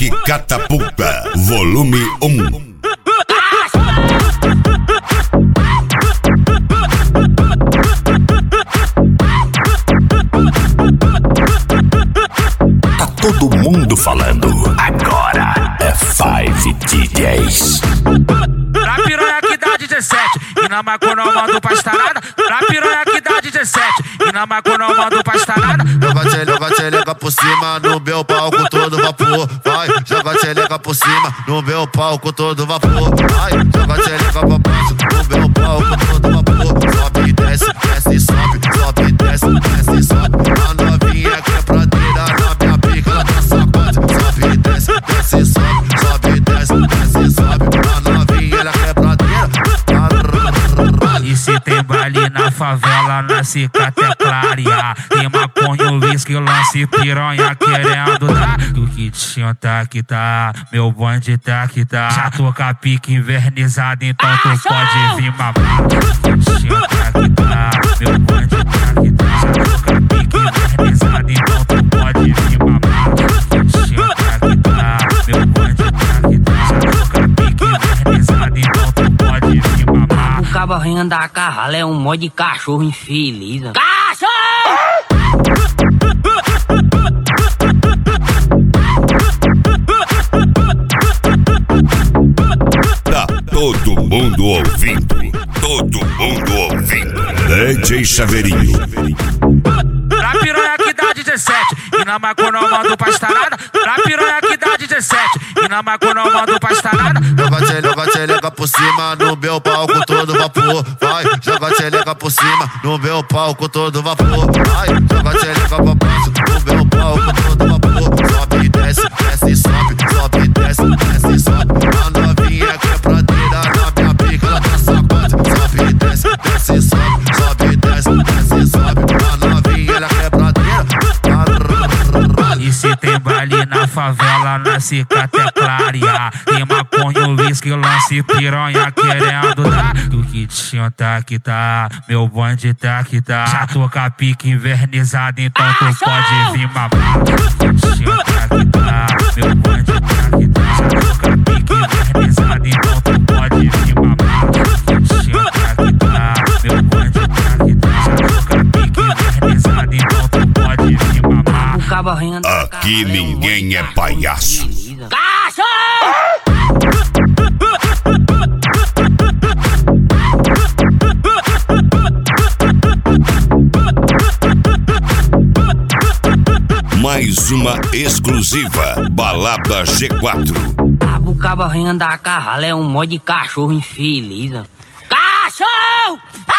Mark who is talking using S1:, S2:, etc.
S1: Rock Catapulta, volume 1. Tá todo mundo falando, agora é 5 DJs.
S2: Pra piranha que dá 17 e na maconha não mando pra estalada. Pra piranha que dá 17 e na maconha não mando pra estalada.
S3: Joga tchelega por cima no meu palco todo vapor. Vai, joga tchelega por cima no meu palco todo vapor. Vai, joga tchelega pra baixo no meu palco todo vapor. Sobe e desce, desce e sobe, sobe e desce, desce e sobe. A novinha que é prateira na minha pica, ela tá sacode. Sobe e desce, desce e sobe, sobe e desce, desce e sobe. A novinha ela que é prateira.
S2: E se tem baile na favela, na cicaté clarear. Tem maconha, uísque, lance, piranha querendo dar. Do kitinho tá que tá, meu bonde tá que tá. Já tô com a pique invernizada, então tu pode vir mamar. Do kitinho tá que tá, meu bonde tá que tá. Já tô com a pique invernizada, então tu pode vir mamar. Do kitinho tá que tá, meu bonde tá que tá. Já tô com a pique invernizada, então tu pode vir mamar.
S4: O cabarrinho da carrala é um mod de cachorro infeliz. Cachorro!
S1: Tá todo mundo ouvindo, todo mundo ouvindo. DJ Chaveirinho.
S2: Pra piranha que dá 17 e na maconha não mando pra estalada. Pra piranha que dá 17 e na maconha não mando pra estalada.
S3: Joga tchelega por cima no meu palco todo vapor. Vai, joga tchelega por cima no meu palco todo vapor. Vai, joga tchelega pra baixo no meu palco todo vapor. Sobe e desce, desce e sobe, sobe e desce, desce e sobe. A novinha que é prateira na minha pica, ela tá sacode. Sobe e desce, desce e sobe, sobe e desce, desce e sobe. A novinha ela que é prateira.
S2: E se tem baile na favela, na cicaté clarear. Tem maconha, uísque, lance, piranha querendo dar. Do kitinho tá que tá, meu bonde tá que tá. Já tô com a pique invernizada, então tu pode vir mamar. Do kitinho tá que tá, meu bonde tá que tá. Já tô com a pique invernizada, então tu pode vir mamar. Do kitinho tá que tá, meu bonde tá que tá. Já tô com a pique invernizada, então tu pode vir mamar.
S4: O cabarrinho da
S1: Aqui ninguém é palhaço.
S4: Cachorro!
S1: Mais uma exclusiva, Balada G4.
S4: O cabarrinho da carrala é um mod de cachorro infeliz. Cachorro!